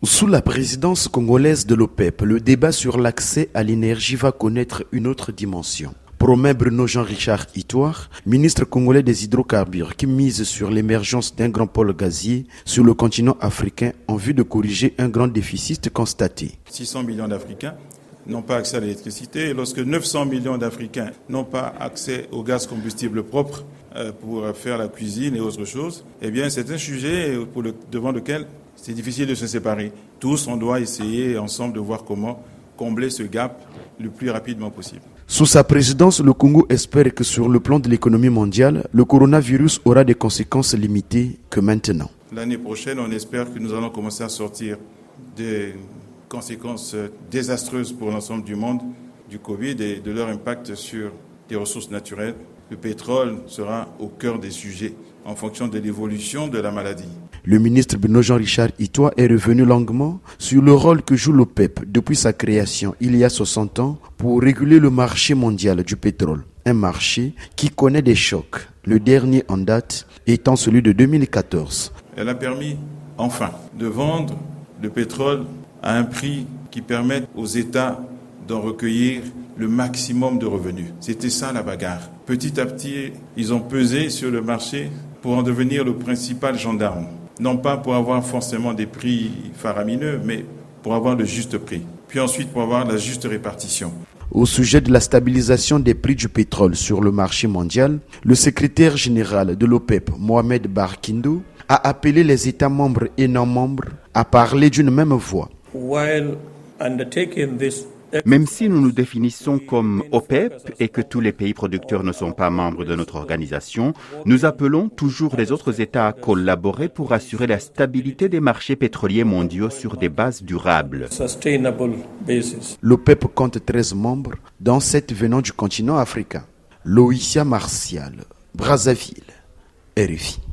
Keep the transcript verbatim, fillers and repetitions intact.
Sous la présidence congolaise de l'OPEP, le débat sur l'accès à l'énergie va connaître une autre dimension. Promet Bruno Jean-Richard Itouar, ministre congolais des hydrocarbures, qui mise sur l'émergence d'un grand pôle gazier sur le continent africain en vue de corriger un grand déficit constaté. six cents millions d'Africains n'ont pas accès à l'électricité et lorsque neuf cents millions d'Africains n'ont pas accès au gaz combustible propre pour faire la cuisine et autres choses, eh bien c'est un sujet pour le, devant lequel c'est difficile de se séparer. Tous, on doit essayer ensemble de voir comment combler ce gap le plus rapidement possible. Sous sa présidence, le Congo espère que sur le plan de l'économie mondiale, le coronavirus aura des conséquences limitées que maintenant. L'année prochaine, on espère que nous allons commencer à sortir des conséquences désastreuses pour l'ensemble du monde du Covid et de leur impact sur les ressources naturelles. Le pétrole sera au cœur des sujets en fonction de l'évolution de la maladie. Le ministre Bruno Jean-Richard Itouar est revenu longuement sur le rôle que joue l'OPEP depuis sa création il y a soixante ans pour réguler le marché mondial du pétrole. Un marché qui connaît des chocs, le dernier en date étant celui de deux mille quatorze. Elle a permis enfin de vendre le pétrole à un prix qui permette aux États d'en recueillir le maximum de revenus. C'était ça la bagarre. Petit à petit, ils ont pesé sur le marché pour en devenir le principal gendarme. Non pas pour avoir forcément des prix faramineux, mais pour avoir le juste prix. Puis ensuite pour avoir la juste répartition. Au sujet de la stabilisation des prix du pétrole sur le marché mondial, le secrétaire général de l'OPEP, Mohamed Barkindo, a appelé les États membres et non-membres à parler d'une même voix. While undertaking this Même si nous nous définissons comme OPEP et que tous les pays producteurs ne sont pas membres de notre organisation, nous appelons toujours les autres États à collaborer pour assurer la stabilité des marchés pétroliers mondiaux sur des bases durables. L'OPEP compte treize membres, dont sept venant du continent africain. Loïcia Martial, Brazzaville, R F I.